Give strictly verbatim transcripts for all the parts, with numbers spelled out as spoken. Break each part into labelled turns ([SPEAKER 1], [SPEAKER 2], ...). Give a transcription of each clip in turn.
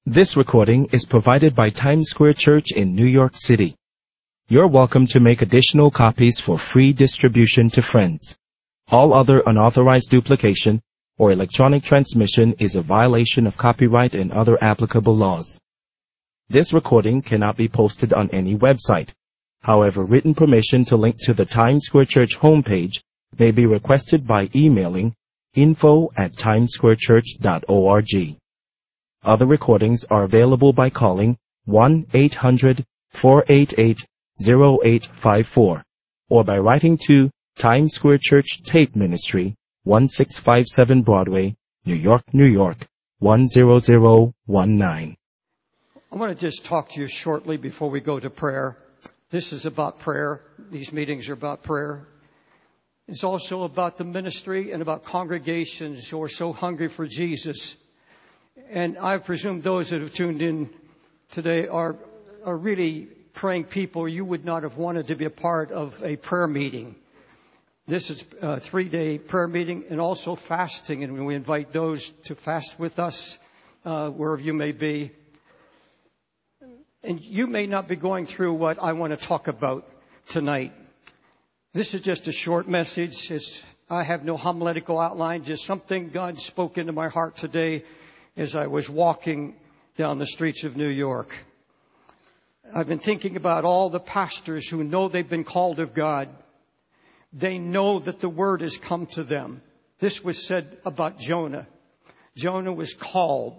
[SPEAKER 1] This recording is provided by Times Square Church in New York City. You're welcome to make additional copies for free distribution to friends. All other unauthorized duplication or electronic transmission is a violation of copyright and other applicable laws. This recording cannot be posted on any website. However, written permission to link to the Times Square Church homepage may be requested by emailing info at timessquarechurch dot org. Other recordings are available by calling one eight hundred four eight eight zero eight five four or by writing to Times Square Church Tape Ministry, one six five seven Broadway, New York, New York, one zero zero one nine.
[SPEAKER 2] I want to just talk to you shortly before we go to prayer. This is about prayer. These meetings are about prayer. It's also about the ministry and about congregations who are so hungry for Jesus. And I presume those that have tuned in today are are really praying people you would not have wanted to be a part of a prayer meeting. This is a three-day prayer meeting and also fasting, and we invite those to fast with us uh, wherever you may be. And you may not be going through what I want to talk about tonight. This is just a short message. It's, I have no homiletical outline, just something God spoke into my heart today as I was walking down the streets of New York. I've been thinking about all the pastors who know they've been called of God. They know that the word has come to them. This was said about Jonah. Jonah was called.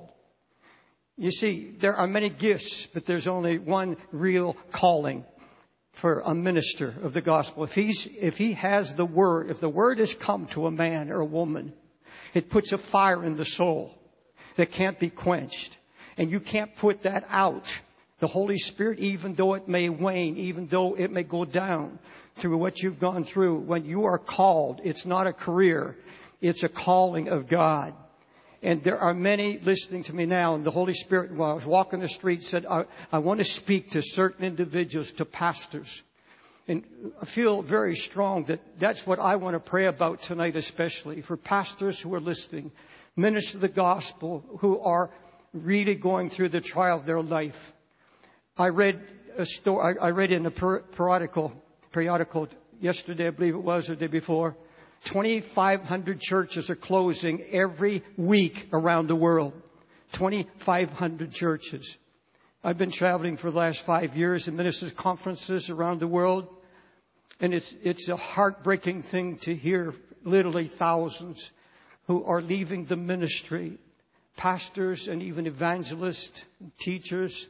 [SPEAKER 2] You see, there are many gifts, but there's only one real calling for a minister of the gospel. If he's, if he has the word, if the word has come to a man or a woman, it puts a fire in the soul that can't be quenched. And you can't put that out. The Holy Spirit, even though it may wane, even though it may go down through what you've gone through, when you are called, it's not a career. It's a calling of God. And there are many listening to me now, and the Holy Spirit, while I was walking the street, said, I, I want to speak to certain individuals, to pastors. And I feel very strong that that's what I want to pray about tonight, especially for pastors who are listening, ministers of the gospel who are really going through the trial of their life. I read a story, I read in a periodical, periodical yesterday, I believe it was, or the day before, twenty-five hundred churches are closing every week around the world. twenty-five hundred churches. I've been traveling for the last five years in ministers' conferences around the world. And it's, it's a heartbreaking thing to hear literally thousands who are leaving the ministry. Pastors and even evangelists, teachers.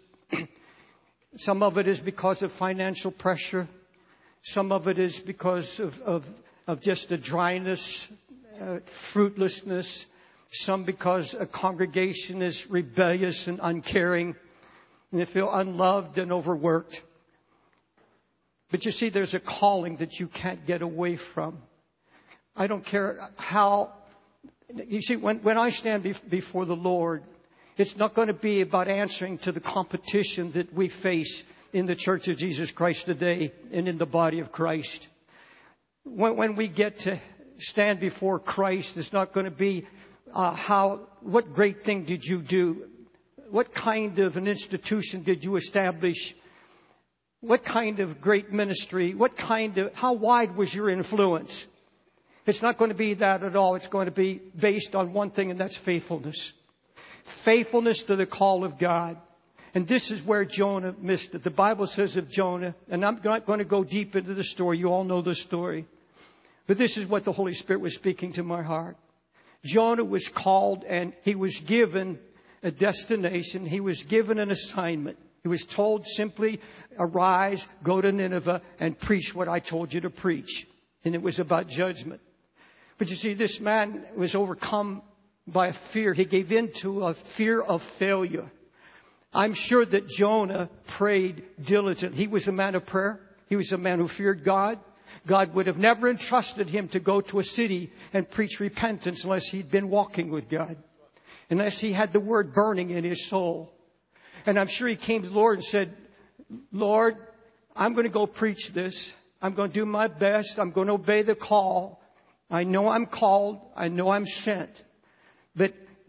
[SPEAKER 2] Some of it is because of financial pressure. Some of it is because of, of, of just a dryness, uh, fruitlessness. Some because a congregation is rebellious and uncaring. And they feel unloved and overworked. But you see, there's a calling that you can't get away from. I don't care how. You see, when, when I stand be, before the Lord, it's not going to be about answering to the competition that we face in the Church of Jesus Christ today and in the body of Christ. When, when we get to stand before Christ, it's not going to be uh, how, what great thing did you do? What kind of an institution did you establish? What kind of great ministry? What kind of, how wide was your influence? It's not going to be that at all. It's going to be based on one thing, and that's faithfulness. Faithfulness to the call of God. And this is where Jonah missed it. The Bible says of Jonah, and I'm not going to go deep into the story. You all know the story. But this is what the Holy Spirit was speaking to my heart. Jonah was called and he was given a destination. He was given an assignment. He was told simply, arise, go to Nineveh and preach what I told you to preach. And it was about judgment. But you see, this man was overcome by a fear. He gave in to a fear of failure. I'm sure that Jonah prayed diligently. He was a man of prayer. He was a man who feared God. God would have never entrusted him to go to a city and preach repentance unless he'd been walking with God. Unless he had the word burning in his soul. And I'm sure he came to the Lord and said, Lord, I'm going to go preach this. I'm going to do my best. I'm going to obey the call. I know I'm called. I know I'm sent. But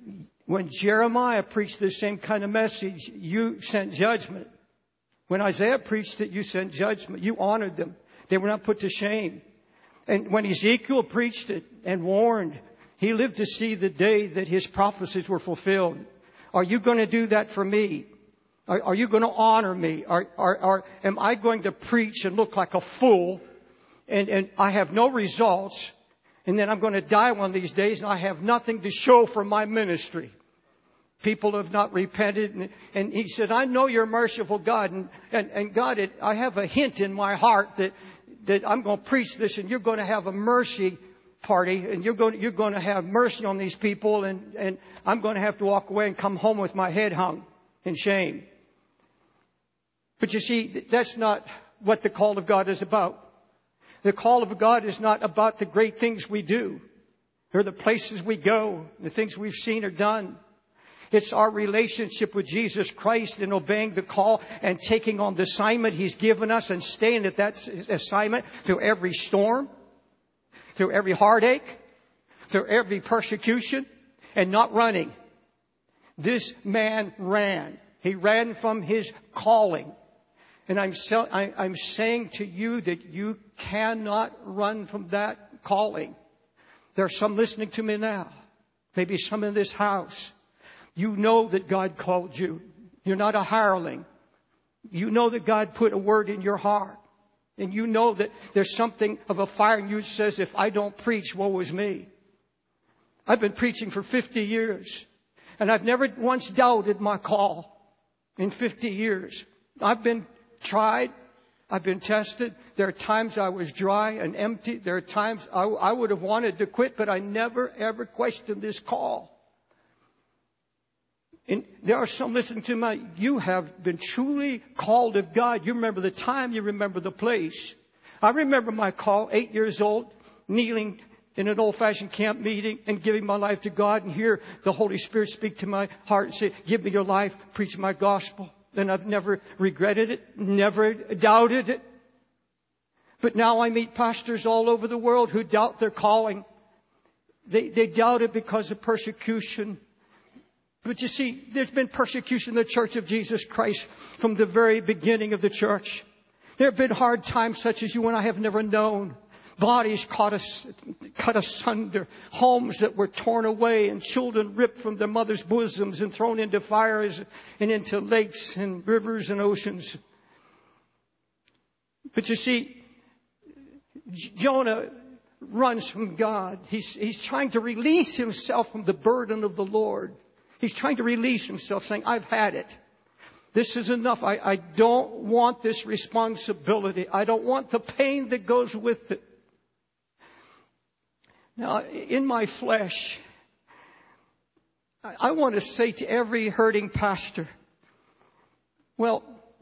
[SPEAKER 2] When Jeremiah preached the same kind of message, you sent judgment. When Isaiah preached it, you sent judgment. You honored them. They were not put to shame. And when Ezekiel preached it and warned, he lived to see the day that his prophecies were fulfilled. Are you going to do that for me? Are, are you going to honor me? Are, are, are, am I going to preach and look like a fool and, and I have no results, and then I'm going to die one of these days and I have nothing to show for my ministry? People have not repented. And, and he said, I know you're a merciful God. And, and, and God, it, I have a hint in my heart that, that I'm going to preach this and you're going to have a mercy party and you're going, you're going to have mercy on these people. And, and I'm going to have to walk away and come home with my head hung in shame. But you see, that's not what the call of God is about. The call of God is not about the great things we do or the places we go, the things we've seen or done. It's our relationship with Jesus Christ and obeying the call and taking on the assignment He's given us and staying at that assignment through every storm, through every heartache, through every persecution, and not running. This man ran. He ran from his calling. And I'm, so, I, I'm saying to you that you cannot run from that calling. There are some listening to me now. Maybe some in this house. You know that God called you. You're not a hireling. You know that God put a word in your heart. And you know that there's something of a fire in you that says, if I don't preach, woe is me. I've been preaching for fifty years. And I've never once doubted my call in fifty years. I've been tried. I've been tested. There are times I was dry and empty. There are times I, I would have wanted to quit, but I never, ever questioned this call. And there are some listening to my, you have been truly called of God. You remember the time, you remember the place. I remember my call, eight years old, kneeling in an old-fashioned camp meeting and giving my life to God and hear the Holy Spirit speak to my heart and say, give me your life, preach my gospel. And I've never regretted it, never doubted it. But now I meet pastors all over the world who doubt their calling. They, they doubt it because of persecution. But you see, there's been persecution in the Church of Jesus Christ from the very beginning of the church. There have been hard times such as you and I have never known. Bodies cut, us, cut asunder, homes that were torn away, and children ripped from their mother's bosoms and thrown into fires and into lakes and rivers and oceans. But you see, Jonah runs from God. He's, he's trying to release himself from the burden of the Lord. He's trying to release himself, saying, I've had it. This is enough. I, I don't want this responsibility. I don't want the pain that goes with it. Now, in my flesh, I, I want to say to every hurting pastor, well,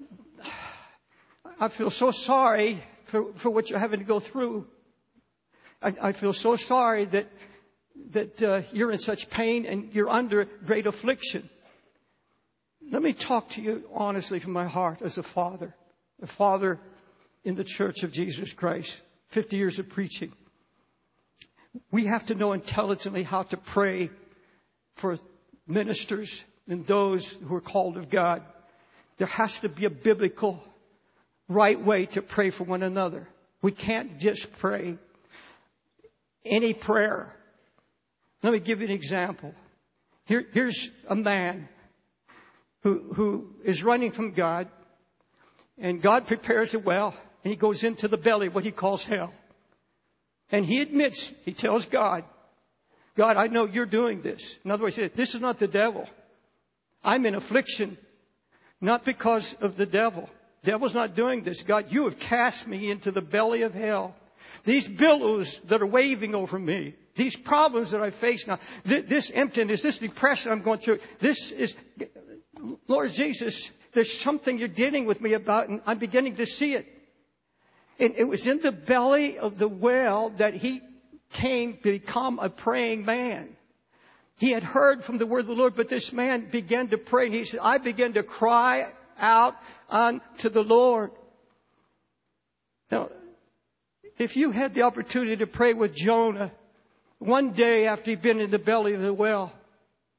[SPEAKER 2] I feel so sorry for, for what you're having to go through. I, I feel so sorry that that uh, you're in such pain and you're under great affliction. Let me talk to you honestly from my heart as a father, a father in the Church of Jesus Christ, fifty years of preaching. We have to know intelligently how to pray for ministers and those who are called of God. There has to be a biblical right way to pray for one another. We can't just pray any prayer. Let me give you an example. Here, here's a man who, who is running from God, and God prepares a well, and he goes into the belly, what he calls hell. And he admits, he tells God, God, I know you're doing this. In other words, he said, this is not the devil. I'm in affliction, not because of the devil. The devil's not doing this. God, you have cast me into the belly of hell. These billows that are waving over me, these problems that I face now, th- this emptiness, this depression I'm going through, this is, Lord Jesus, there's something you're dealing with me about, and I'm beginning to see it. And it was in the belly of the well that he came to become a praying man. He had heard from the word of the Lord, but this man began to pray, and he said, I began to cry out unto the Lord. Now, if you had the opportunity to pray with Jonah one day after he'd been in the belly of the well,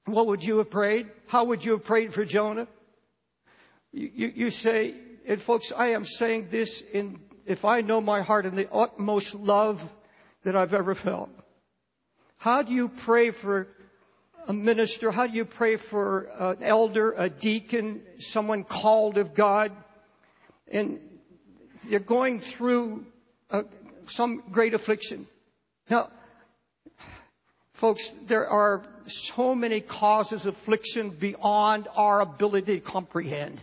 [SPEAKER 2] what would you have prayed? How would you have prayed for Jonah? You, you, you say, and folks, I am saying this in, if I know my heart, in the utmost love that I've ever felt. How do you pray for a minister? How do you pray for an elder, a deacon, someone called of God? And they're going through a, some great affliction. Now, folks, there are so many causes of affliction beyond our ability to comprehend.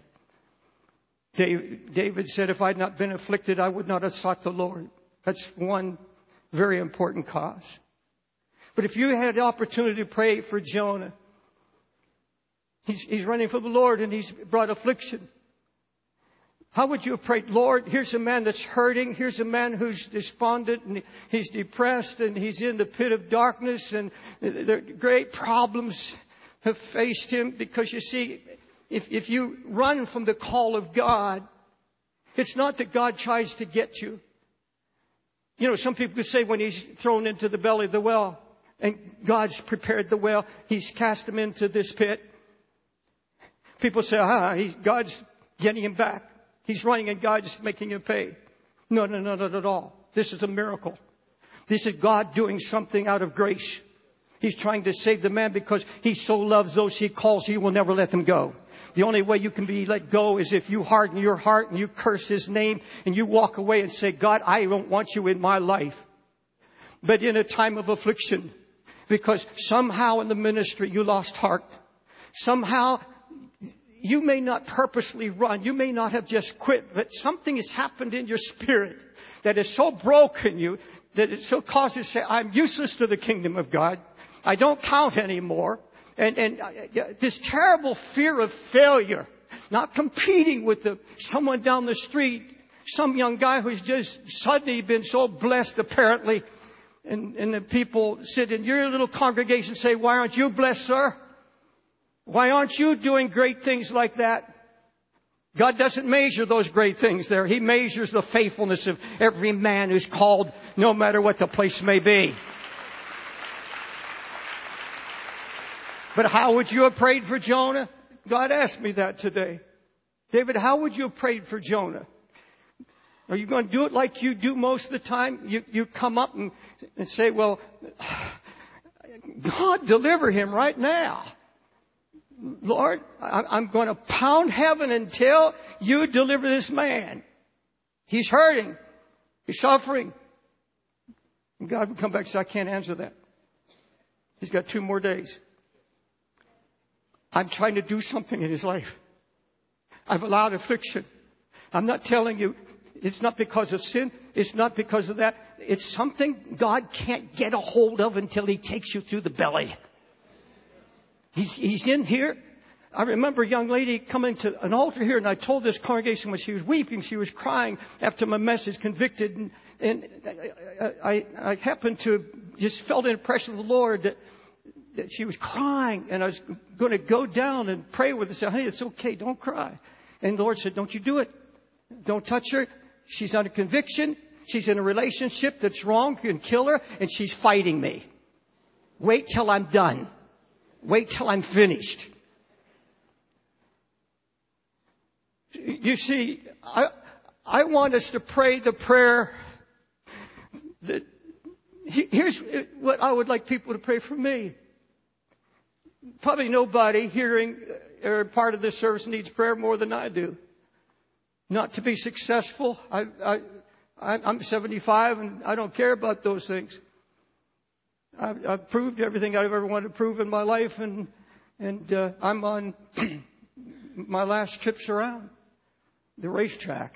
[SPEAKER 2] David said, if I had not been afflicted, I would not have sought the Lord. That's one very important cause. But if you had the opportunity to pray for Jonah, he's, he's running from the Lord and he's brought affliction. How would you have prayed, Lord, here's a man that's hurting. Here's a man who's despondent and he's depressed and he's in the pit of darkness and the great problems have faced him. Because you see, if, if you run from the call of God, it's not that God tries to get you. You know, some people could say when he's thrown into the belly of the well and God's prepared the well, he's cast him into this pit. People say, ah, he, God's getting him back. He's running and God's making him pay. No, no, no, not at all. This is a miracle. This is God doing something out of grace. He's trying to save the man because he so loves those he calls, he will never let them go. The only way you can be let go is if you harden your heart and you curse his name and you walk away and say, God, I don't want you in my life. But in a time of affliction, because somehow in the ministry you lost heart, somehow you may not purposely run. You may not have just quit, but something has happened in your spirit that has so broken you that it so causes you to say, I'm useless to the kingdom of God. I don't count anymore. And, and uh, this terrible fear of failure, not competing with the, someone down the street, some young guy who's just suddenly been so blessed apparently. And, and the people sit in your little congregation and say, why aren't you blessed, sir? Why aren't you doing great things like that? God doesn't measure those great things there. He measures the faithfulness of every man who's called, no matter what the place may be. But how would you have prayed for Jonah? God asked me that today. David, how would you have prayed for Jonah? Are you going to do it like you do most of the time? You, you come up and, and say, well, God, deliver him right now. Lord, I'm going to pound heaven until you deliver this man. He's hurting. He's suffering. And God would come back and say, I can't answer that. He's got two more days. I'm trying to do something in his life. I've allowed affliction. I'm not telling you it's not because of sin. It's not because of that. It's something God can't get a hold of until he takes you through the belly. He's, he's in here. I remember a young lady coming to an altar here, and I told this congregation when she was weeping, she was crying after my message, convicted. And, and I, I, I happened to just felt an impression of the Lord that, that she was crying. And I was going to go down and pray with her and say, honey, it's okay. Don't cry. And the Lord said, don't you do it. Don't touch her. She's under conviction. She's in a relationship that's wrong, can kill her, and she's fighting me. Wait till I'm done. Wait till I'm finished. You see, I, I want us to pray the prayer that, here's what I would like people to pray for me. Probably nobody hearing or part of this service needs prayer more than I do. Not to be successful. I, I, I'm seventy-five and I don't care about those things. I've, I've proved everything I've ever wanted to prove in my life, and and uh, I'm on my last trips around the racetrack.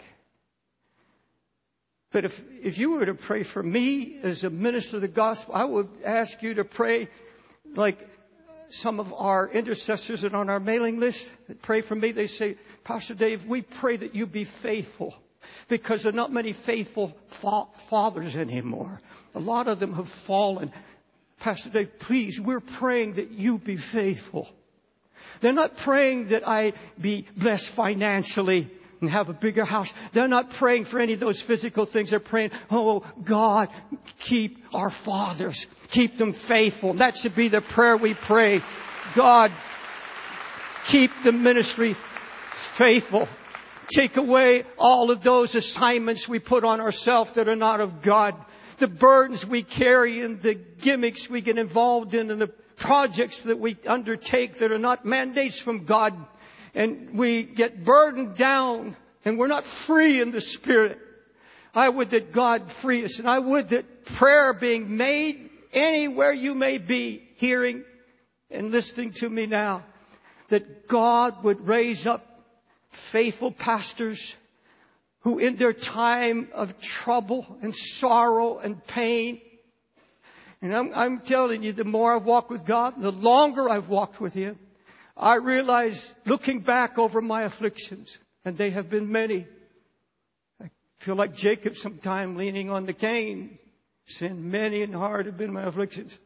[SPEAKER 2] But if if you were to pray for me as a minister of the gospel, I would ask you to pray like some of our intercessors that are on our mailing list that pray for me. They say, Pastor Dave, we pray that you be faithful, because there are not many faithful fa- fathers anymore. A lot of them have fallen. Pastor Dave, please, we're praying that you be faithful. They're not praying that I be blessed financially and have a bigger house. They're not praying for any of those physical things. They're praying, oh, God, keep our fathers. Keep them faithful. That should be the prayer we pray. God, keep the ministry faithful. Take away all of those assignments we put on ourselves that are not of God. The burdens we carry and the gimmicks we get involved in and the projects that we undertake that are not mandates from God. And we get burdened down and we're not free in the Spirit. I would that God free us. And I would that prayer being made anywhere you may be, hearing and listening to me now, that God would raise up faithful pastors who in their time of trouble and sorrow and pain, and I'm, I'm telling you, the more I've walked with God, the longer I've walked with Him, I realize, looking back over my afflictions, and they have been many, I feel like Jacob sometime leaning on the cane, saying, many and hard have been my afflictions.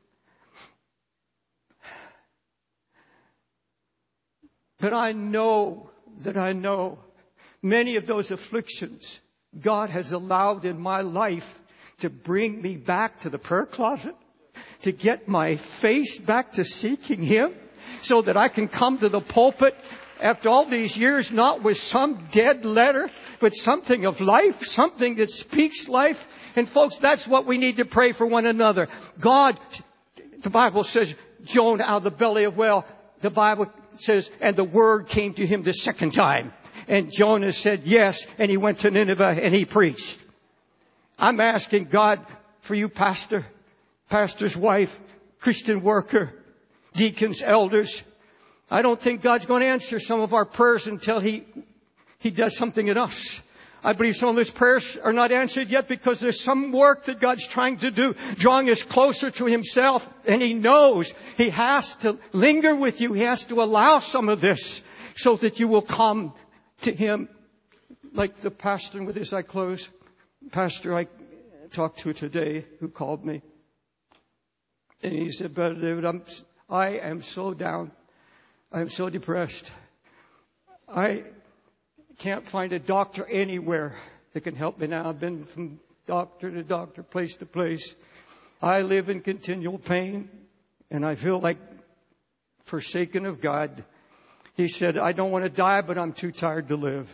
[SPEAKER 2] But I know that I know many of those afflictions God has allowed in my life to bring me back to the prayer closet, to get my face back to seeking Him, so that I can come to the pulpit after all these years, not with some dead letter, but something of life, something that speaks life. And folks, that's what we need to pray for one another. God, the Bible says, Jonah out of the belly of whale, the Bible says, and the word came to him the second time. And Jonah said yes, and he went to Nineveh and he preached. I'm asking God for you, pastor, pastor's wife, Christian worker, deacons, elders. I don't think God's going to answer some of our prayers until He, He does something in us. I believe some of His prayers are not answered yet because there's some work that God's trying to do, drawing us closer to Himself. And He knows He has to linger with you. He has to allow some of this so that you will come to Him. Like the pastor, and with this I close, pastor I talked to today who called me. And he said, Brother David, I'm, I am so down. I'm so depressed. I can't find a doctor anywhere that can help me now. I've been from doctor to doctor, place to place. I live in continual pain, and I feel like forsaken of God. He said, I don't want to die, but I'm too tired to live.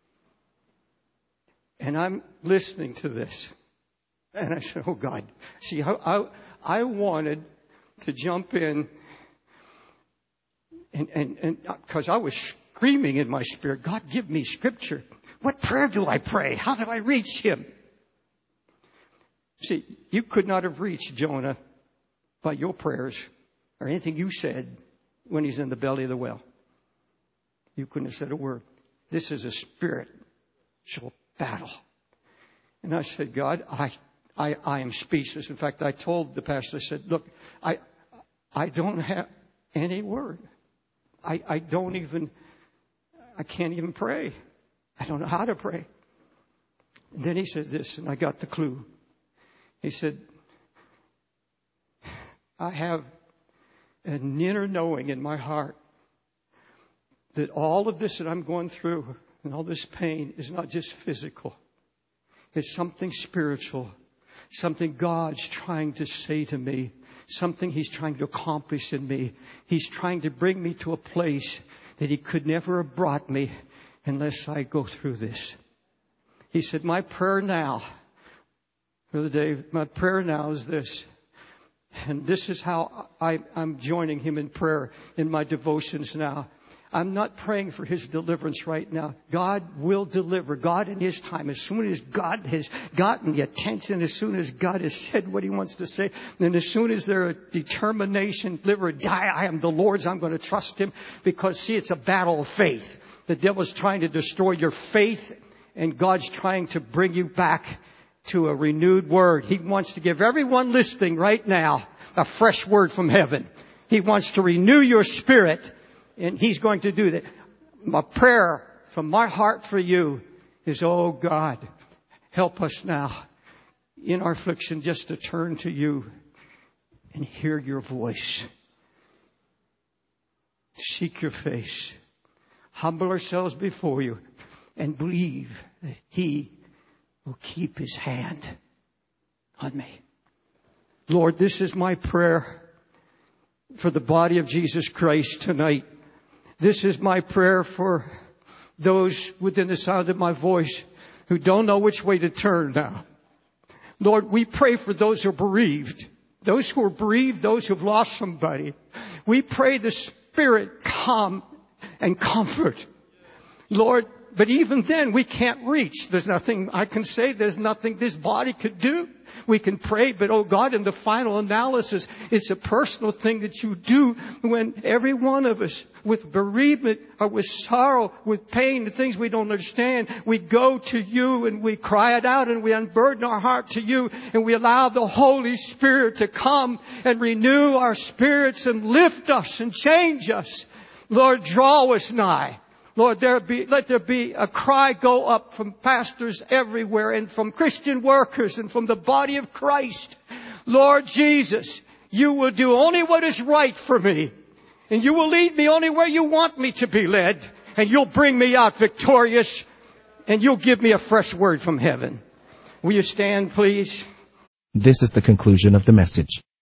[SPEAKER 2] And I'm listening to this. And I said, oh God. See, I, I, I wanted to jump in and, and, and, cause I was screaming in my spirit, God, give me scripture. What prayer do I pray? How do I reach Him? See, you could not have reached Jonah by your prayers or anything you said when he's in the belly of the whale. You couldn't have said a word. This is a spiritual battle. And I said, God, I, I, I am speechless. In fact, I told the pastor, I said, look, I, I don't have any word. I, I don't even, I can't even pray. I don't know how to pray. And then he said this, and I got the clue. He said, I have an inner knowing in my heart that all of this that I'm going through and all this pain is not just physical. It's something spiritual, something God's trying to say to me, something He's trying to accomplish in me. He's trying to bring me to a place that He could never have brought me unless I go through this. He said, my prayer now, Brother Dave, my prayer now is this. And this is how I, I'm joining Him in prayer in my devotions now. I'm not praying for His deliverance right now. God will deliver. God in His time. As soon as God has gotten the attention, as soon as God has said what He wants to say, and as soon as there are determination, live or die, I am the Lord's, I'm going to trust Him. Because see, it's a battle of faith. The devil's trying to destroy your faith, and God's trying to bring you back to a renewed word. He wants to give everyone listening right now a fresh word from heaven. He wants to renew your spirit. And He's going to do that. My prayer from my heart for you is, oh God, help us now in our affliction just to turn to You and hear Your voice. Seek Your face. Humble ourselves before You and believe that He will keep His hand on me. Lord, this is my prayer. for the body of Jesus Christ tonight. This is my prayer for those within the sound of my voice who don't know which way to turn now. Lord, we pray for those who are bereaved, those who are bereaved, those who have lost somebody. We pray the Spirit come and comfort. Lord, but even then we can't reach. There's nothing I can say. There's nothing this body could do. We can pray, but oh God, in the final analysis, it's a personal thing that you do when every one of us with bereavement or with sorrow, with pain, the things we don't understand, we go to you and we cry it out and we unburden our heart to you and we allow the Holy Spirit to come and renew our spirits and lift us and change us. Lord, draw us nigh. Lord, there be, let there be a cry go up from pastors everywhere and from Christian workers and from the body of Christ. Lord Jesus, you will do only what is right for me. And you will lead me only where you want me to be led. And you'll bring me out victorious. And you'll give me a fresh word from heaven. Will you stand, please?
[SPEAKER 1] This is the conclusion of the message.